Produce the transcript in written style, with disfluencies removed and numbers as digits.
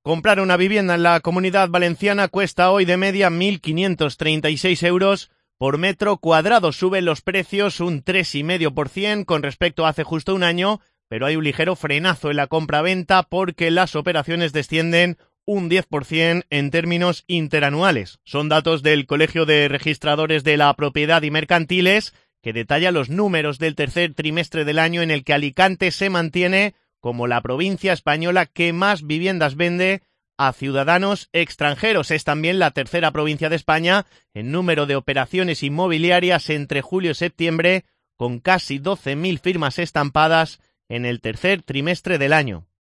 Comprar una vivienda en la Comunidad Valenciana cuesta hoy de media 1.536 euros por metro cuadrado. Suben los precios un 3,5% con respecto a hace justo un año, pero hay un ligero frenazo en la compra-venta porque las operaciones descienden un 10% en términos interanuales. Son datos del Colegio de Registradores de la Propiedad y Mercantiles, que detalla los números del tercer trimestre del año, en el que Alicante se mantiene como la provincia española que más viviendas vende a ciudadanos extranjeros. Es también la tercera provincia de España en número de operaciones inmobiliarias entre julio y septiembre, con casi 12.000 firmas estampadas en el tercer trimestre del año.